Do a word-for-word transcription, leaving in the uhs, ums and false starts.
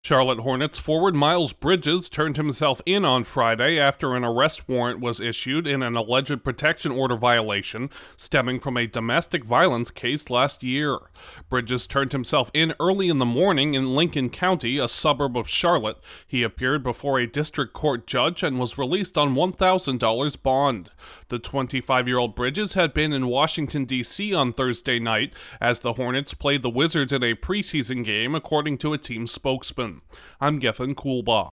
Charlotte Hornets forward Miles Bridges turned himself in on Friday after an arrest warrant was issued in an alleged protection order violation stemming from a domestic violence case last year. Bridges turned himself in early in the morning in Lincoln County, a suburb of Charlotte. He appeared before a district court judge and was released on one thousand dollars bond. The twenty-five-year-old Bridges had been in Washington, D C on Thursday night as the Hornets played the Wizards in a preseason game, according to a team spokesman. I'm Gethin Coolbaugh.